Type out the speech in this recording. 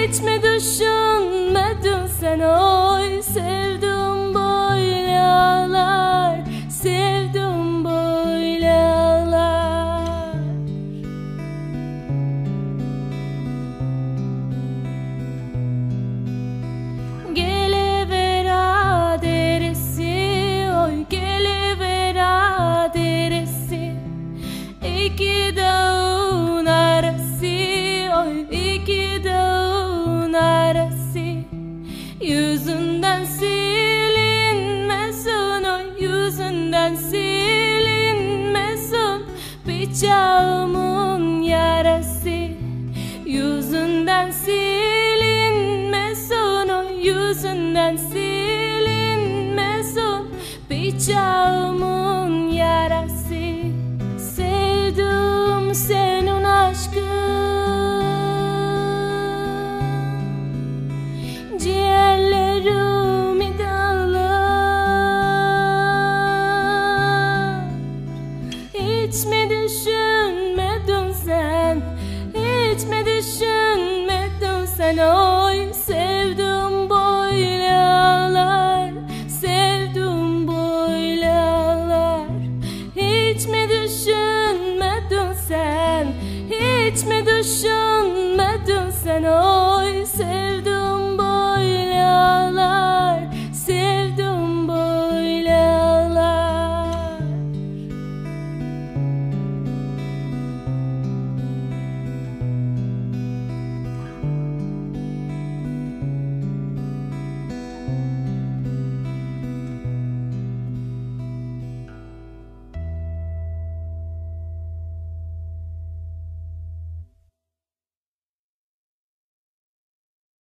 Hiç mi düşünmedin sen oy, sevdim böyle ağlar, sevdim böyle ağlar. Geliver adresi oy, geliver adresi, iki dağın arası oy, iki dağın arası. Yüzünden silinmesin oy, yüzünden silinmesin bıçağımın yarası. Yüzünden silinmesin oy, yüzünden silinmesin bıçağımın yarası. Sevdim senin aşkın, ciğerlerimi dağlar. Hiç mi düşünmedin sen, hiç mi düşünmedin sen oy, sevdim böyle ağlar, sevdim böyle ağlar. Hiç mi düşünmedin sen, hiç mi düşünmedin sen oy, sevdim